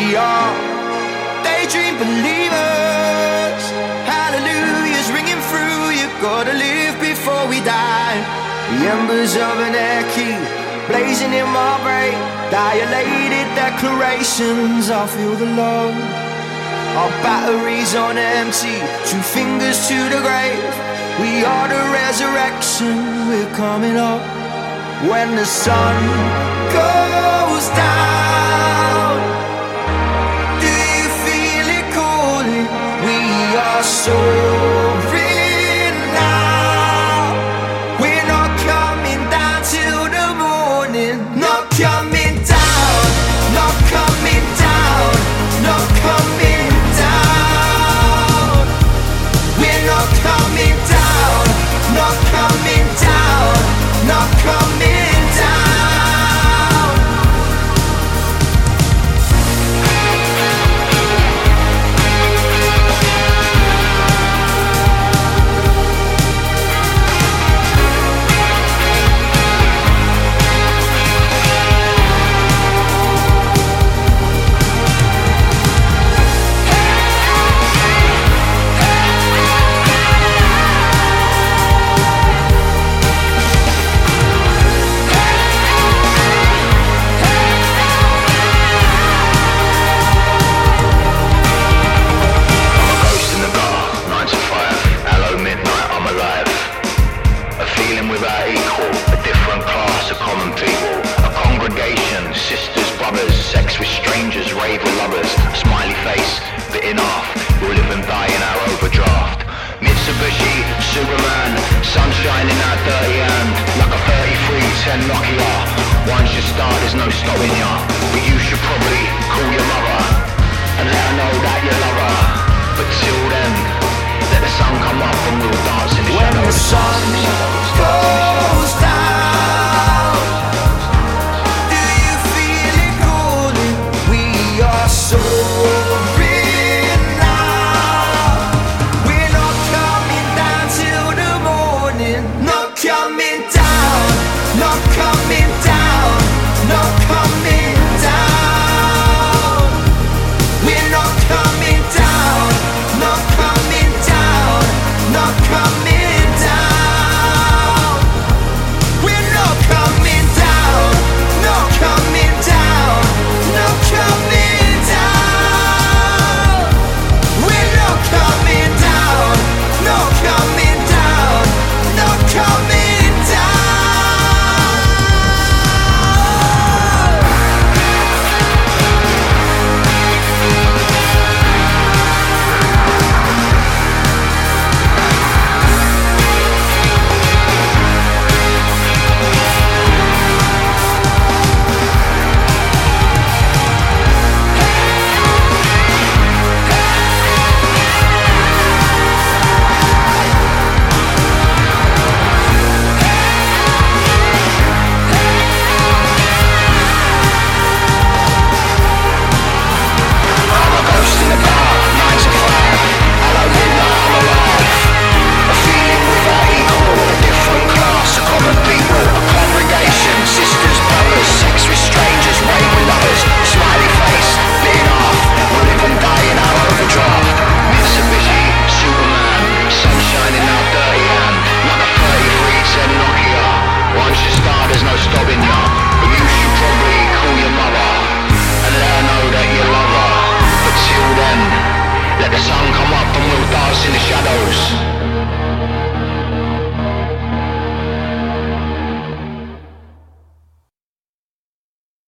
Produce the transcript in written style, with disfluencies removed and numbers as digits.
We are daydream believers. Hallelujah's ringing through. You gotta live before we die. The embers of an air key blazing in my brain. Dilated declarations, I feel the love. Our batteries on empty, 2 fingers to the grave. We are the resurrection, we're coming up. When the sun goes down, do you feel it calling? We are soaring now. We're not coming down till the morning. Not coming down, not coming down, not coming down. We're not coming down, not coming down, not coming down. Superman, sunshine in that dirty hand, like a 3310 Nokia. Once you start, there's no stopping ya. But you should probably call your mother and let her know that you love her. But till then, let the sun come up and we'll dance in the shadows. When the sun